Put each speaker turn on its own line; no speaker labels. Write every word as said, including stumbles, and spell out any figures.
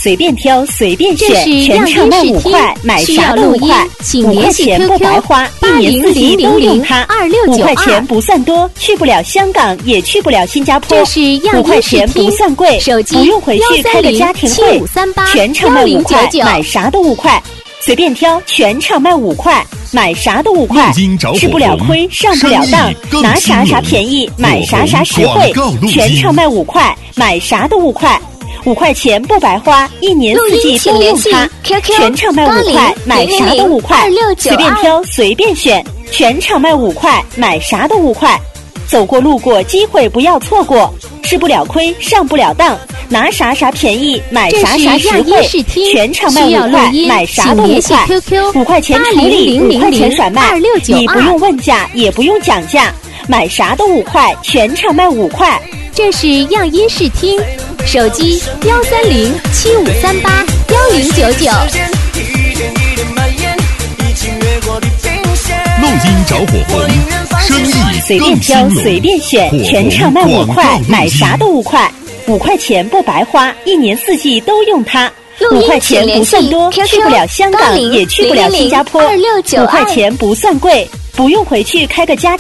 随便挑，随便选，全场卖五块，买啥都五块，五块钱不白花，一年四季都用它。五块钱不算多，去不了香港，也去不了新加坡。五块钱不算贵，不用回去开个家庭会。全场卖五块，买啥都五块。随便挑，全场卖五块，买啥都五块，吃不了亏，上不了当，拿啥啥便宜，买啥啥实惠，全场卖五块，买啥都五块，五块钱不白花，一年四季都用它，全场卖五块，买啥都五块，随便挑，随便选，全场卖五块，买啥都五块，走过路过，机会不要错过，吃不了亏，上不了当。拿啥啥便宜，买啥啥实惠，全场卖五块，买啥都五块，五块钱处理，五块钱甩卖，你不用问价，也不用讲价，买啥都五块，全场卖五块。
这是样音视听，手机幺三零七五三八幺零九九。
录音着火红，生意
随便挑，随便选，全场卖五块，买啥都五块。五块钱不白花，一年四季都用它。五块钱不算多，去不了香港，也去不了新加坡。五块钱不算贵，不用回去开个家。